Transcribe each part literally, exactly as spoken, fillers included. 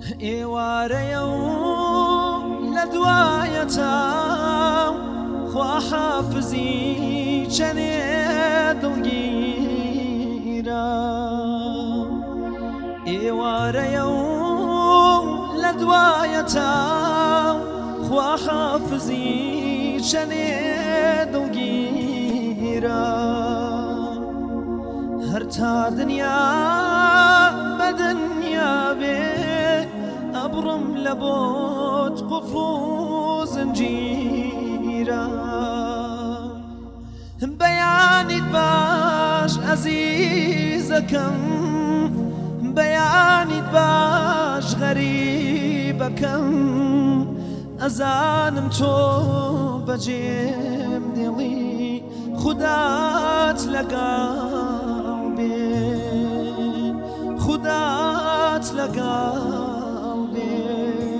ئێوارەیە و لە دوایەتە خوا حافزی چەنێ دڵگیرە ئێوارەیە و لە دوایەتە خوا حافزی چەنێ دڵگیرە هەر تا دنیا بە دنیا بێ ئەبڕم لە بۆت قوفڵ و زنجیرە بەیانیت باش ئەزیزەکەم بەیانیت باش غەریبەکەم ئەزانم تۆ بەجێم دێڵی خودات لەگەڵ بێ خودات لەگەڵ بێ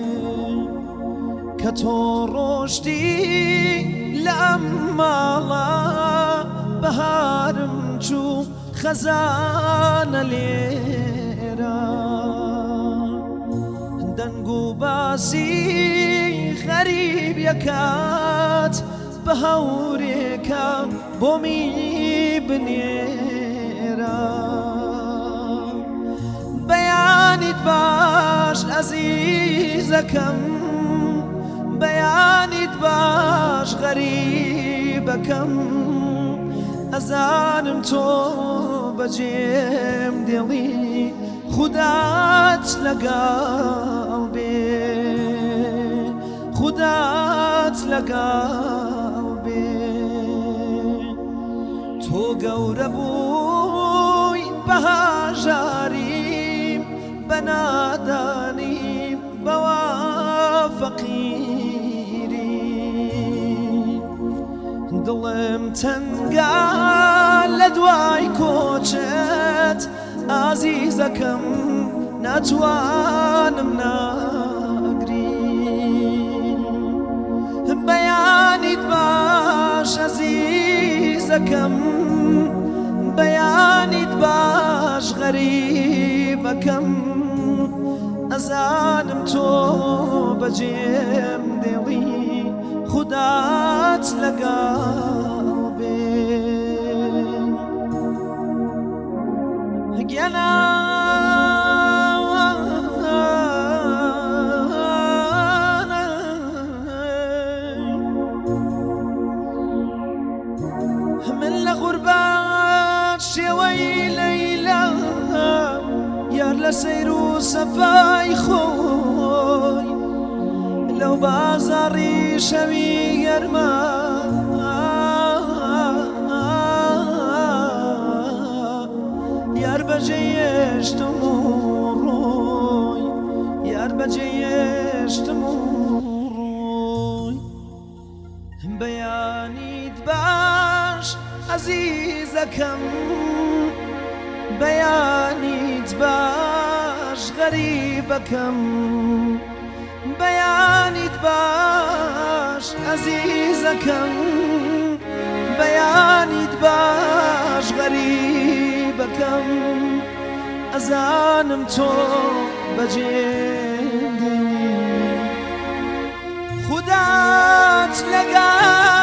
کە تۆ ڕۆشتی لە ئەم ماڵە بەهارم چوو خەزانە لێرە دەنگ و باسی غەریب یەکات بە هەورێکە بۆمی بنێرە بەیانیت باش ئەزیزەکەم بەیانیت باش غەریبەکەم ئەزانم تۆ بەجێم دێڵی خودات لەگەڵ بێ خودات لەگەڵ بێ تۆ گەورە بووی بەهاژاریم بە نادانیم بەوا فەقیری دڵم تەنگا لە دوای کۆچەت ئازیزەکەم ناتوانم ناگری بەیانیت باش ئەزیزەکەم بەیانیت باش غەریبەکەم ئەزانم تۆ بەجێم دێڵی خودات لەگەڵ بێ گیانا من لە غوربات شێوەی لەیلا یار لە سەیر و سەفای خۆی لەو بازاڕی شەوی گەرمە یار بەجێیشتم و ڕۆی یار بەجێیشتم و ڕۆی بەیانیت باش ئەزیزەکەم بەیانیت باش غەریبەکەم بەیانیت باش ئەزیزەکەم بەیانیت باش غەریبەکەم ئەزانم تۆ بەجێم دێڵی خودات لەگەڵ